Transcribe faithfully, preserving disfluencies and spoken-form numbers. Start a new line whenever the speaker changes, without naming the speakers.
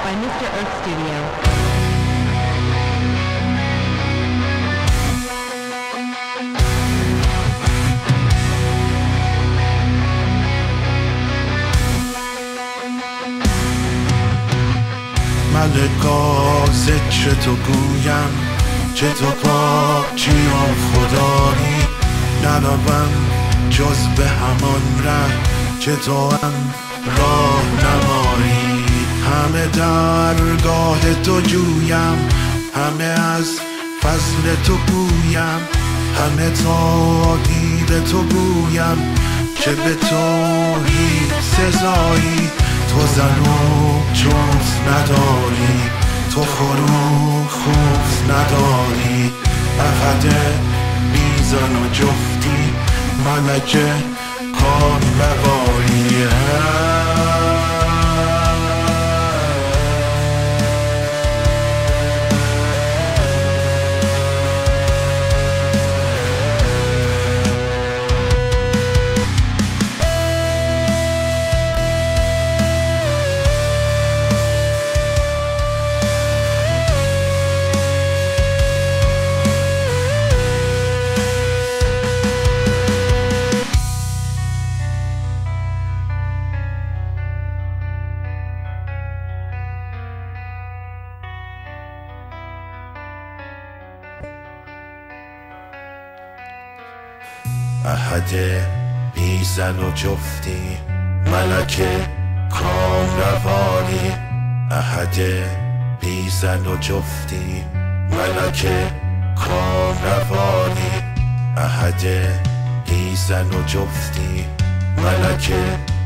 by Mister Earth Studio.
ملکازه چه تو گویم چه تو پاکی و خدایی نروم جز به همان ره چه تو هم راه نمایی همه درگاه تو جویم همه از فضل تو گویم همه تا دید تو گویم که به تو هیچ سزایی تو زن و جفت نداری تو فروغ خوف نداری احد میزن و جفتی ملکه کام بقایی احد میزن و جفتی ملکه کام روانی احد میزن و جفتی ملکه کام روانی احد میزن و جفتی ملکه